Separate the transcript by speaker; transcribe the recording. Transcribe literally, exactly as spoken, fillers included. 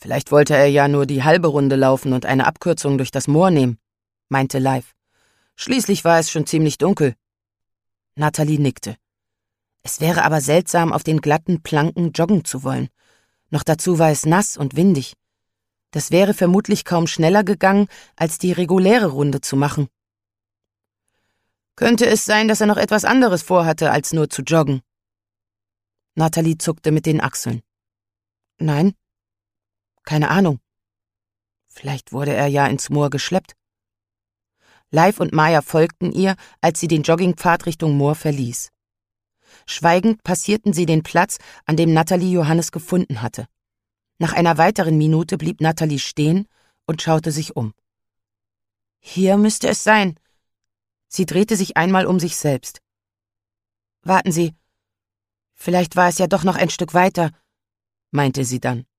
Speaker 1: Vielleicht wollte er ja nur die halbe Runde laufen und eine Abkürzung durch das Moor nehmen, meinte Live. Schließlich war es schon ziemlich dunkel. Natalie nickte. Es wäre aber seltsam, auf den glatten Planken joggen zu wollen. Noch dazu war es nass und windig. Das wäre vermutlich kaum schneller gegangen, als die reguläre Runde zu machen. Könnte es sein, dass er noch etwas anderes vorhatte, als nur zu joggen? Natalie zuckte mit den Achseln. Nein, keine Ahnung. Vielleicht wurde er ja ins Moor geschleppt. Live und Maya folgten ihr, als sie den Joggingpfad Richtung Moor verließ. Schweigend passierten sie den Platz, an dem Natalie Johannes gefunden hatte. Nach einer weiteren Minute blieb Natalie stehen und schaute sich um. Hier müsste es sein. Sie drehte sich einmal um sich selbst. Warten Sie, vielleicht war es ja doch noch ein Stück weiter, meinte sie dann.